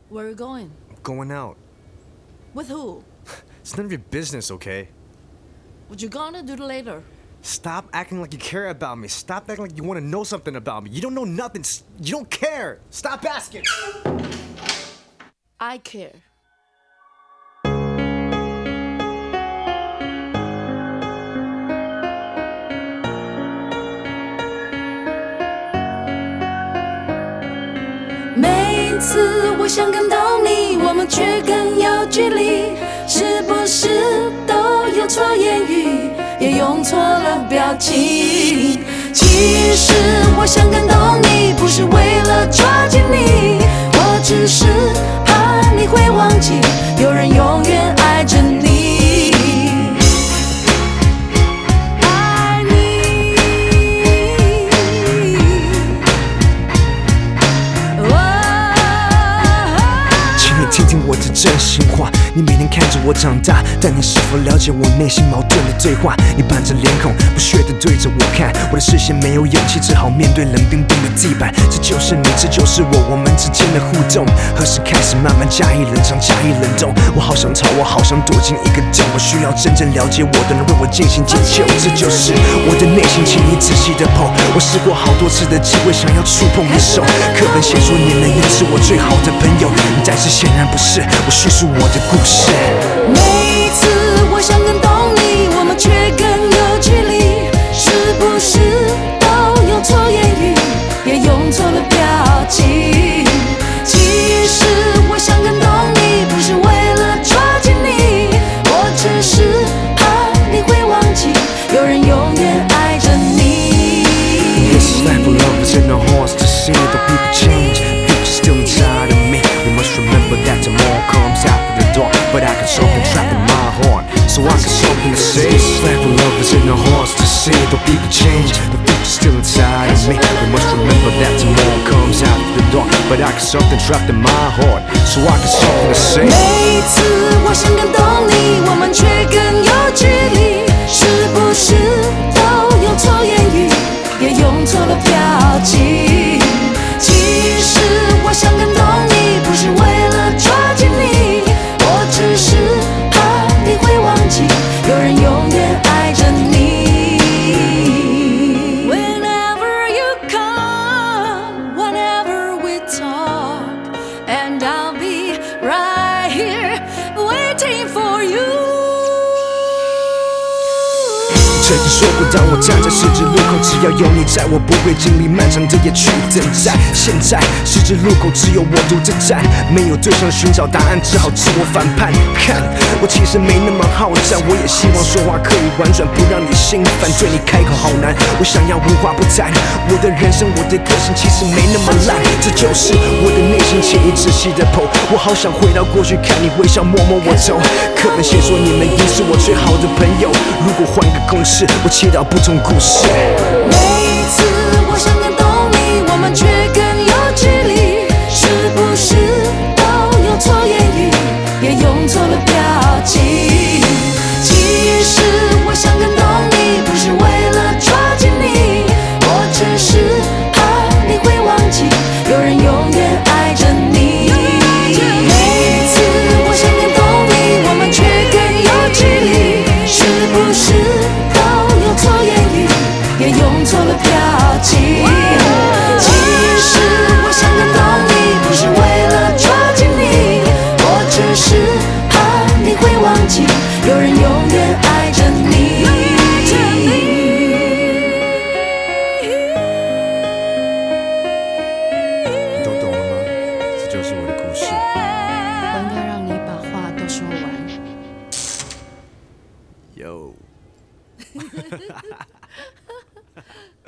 Where are you going? I'm going out. With who? It's none of your business, okay? What you gonna do later? Stop acting like you care about me. Stop acting like you want to know something about me. You don't know nothing. You don't care. Stop asking. I care.每一次我想感动你，我们却更有距离，是不是都用错言语，也用错了表情？其实我想感动你，不是为了抓紧你，我只是怕你会忘记，有人永远爱着你。 听听我的真心话，你每天看着我长大，但你是否了解我内心矛盾的对话？你板着脸孔，不屑地对着我看，我的视线没有勇气，只好面对冷冰冰的地板。这就是你，这就是我们之间的互动。何时开始慢慢加以冷藏，加以冷冻？我好想逃，我好想躲进一个洞，我需要真正了解我的人为我进行解救。这就是我的内心，请你仔细地碰。我试过好多次的机会，想要触碰你手。课本写说你们应是我最好的朋友，但是显然不是。我叙述我的故事。 每一次我想感动你，我们却更有距离，是不是都用错言语，也用错了表情？其实我想感动你，不是为了抓紧你，我只是怕你会忘记，有人永远爱着你。 This life of love is in our hearts to see the people change. Future still inside of me. We must remember that tomorrow comes after the dark, but I got something trapped in my heart, so I got something to say. This life of love is in our hearts to see the people change. The future still inside of me. We must remember that tomorrow comes after the dark, but I got something trapped in my heart, so I got something to say. 每一次我想感动你，我们却更有距离，是不是都用错言语，也用错了表情？其实我想感动你，不是为了抓紧你，我只是怕你会忘记，有人永远爱着你。Whenever you come, whenever we talk, and I'll be right here waiting for you. 曾经说过，当我站在十字路口，只要有你在，我不会经历漫长的夜去等待。现在十字路口只有我独自站，没有对象寻找答案，只好自我反叛。看，我其实没那么好战，我也希望说话可以婉转，不让你心烦。对你开口好难，我想要无话不谈。我的人生，我的个性其实没那么烂，这就是我的内心，请你仔细的剖。我好想回到过去，看你微笑，摸摸我头。课本写说你们应是我最好的朋友，如果换个公式，我祈祷不同故事。 每一次我想感动你，我们却更有距离，是不是都用错言语，也用错了表情？其实我想感动你，不是为了抓紧你，我只是怕你会忘记，有人永远爱着你。每一次我想感动你，我们却更有距离，是不是都用错言语，也用错了表情？其实我想感动你，不是为了抓紧你，我只是怕你会忘记，有人永远爱着你。 你都懂了吗？这就是我的故事。 我应该让你把话都说完。 Yo